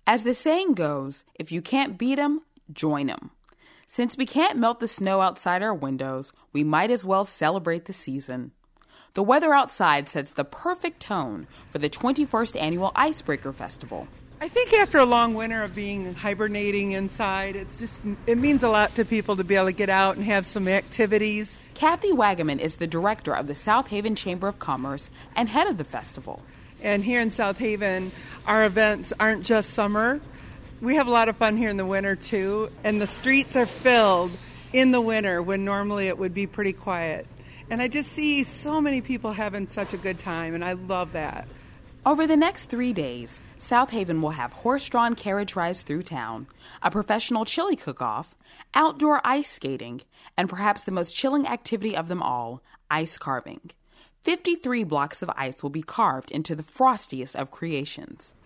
As the saying goes, if you can't beat 'em, join 'em. Since we can't melt the snow outside our windows, we might as well celebrate the season. The weather outside sets the perfect tone for the 21st Annual Icebreaker Festival. I think after a long winter of being hibernating inside, it means a lot to people to be able to get out and have some activities. Kathy Wagaman is the director of the South Haven Chamber of Commerce and head of the festival. And here in South Haven, our events aren't just summer. We have a lot of fun here in the winter, too. And the streets are filled in the winter when normally it would be pretty quiet. And I just see so many people having such a good time, and I love that. Over the next 3 days, South Haven will have horse-drawn carriage rides through town, a professional chili cook-off, outdoor ice skating, and perhaps the most chilling activity of them all, ice carving. 53 blocks of ice will be carved into the frostiest of creations.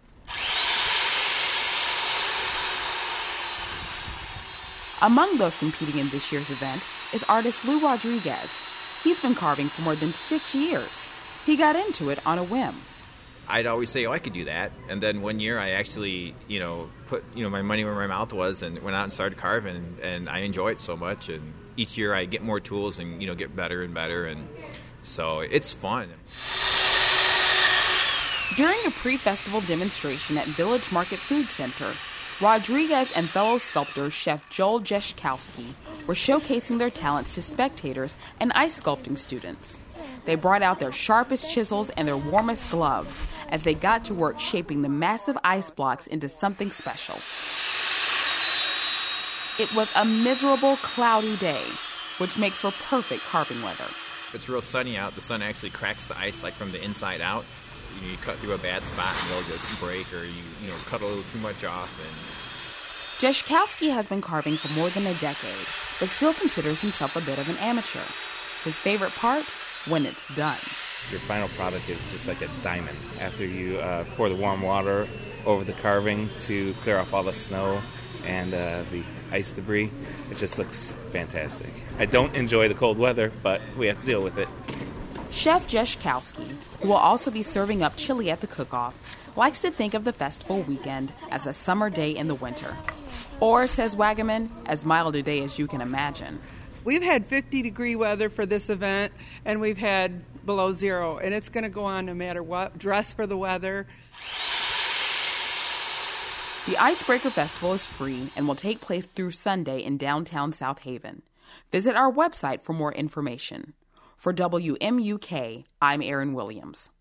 Among those competing in this year's event is artist Lou Rodriguez. He's been carving for more than 6 years. He got into it on a whim. I'd always say, I could do that. And then one year I actually, put, my money where my mouth was and went out and started carving. And I enjoy it so much. And each year I get more tools and, get better and better. And so it's fun. During a pre-festival demonstration at Village Market Food Center, Rodriguez and fellow sculptor Chef Joel Jeszkowski were showcasing their talents to spectators and ice sculpting students. They brought out their sharpest chisels and their warmest gloves as they got to work shaping the massive ice blocks into something special. It was a miserable, cloudy day, which makes for perfect carving weather. If it's real sunny out, the sun actually cracks the ice like from the inside out. You cut through a bad spot and it'll just break, or you cut a little too much off. And Jeszkowski has been carving for more than a decade, but still considers himself a bit of an amateur. His favorite part? When it's done. Your final product is just like a diamond. After you pour the warm water over the carving to clear off all the snow and the ice debris, it just looks fantastic. I don't enjoy the cold weather, but we have to deal with it. Chef Jeszkowski, who will also be serving up chili at the cook-off, likes to think of the festival weekend as a summer day in the winter. Or, says Wagaman, as mild a day as you can imagine. We've had 50-degree weather for this event, and we've had below zero, and it's going to go on no matter what. Dress for the weather. The Icebreaker Festival is free and will take place through Sunday in downtown South Haven. Visit our website for more information. For WMUK, I'm Erin Williams.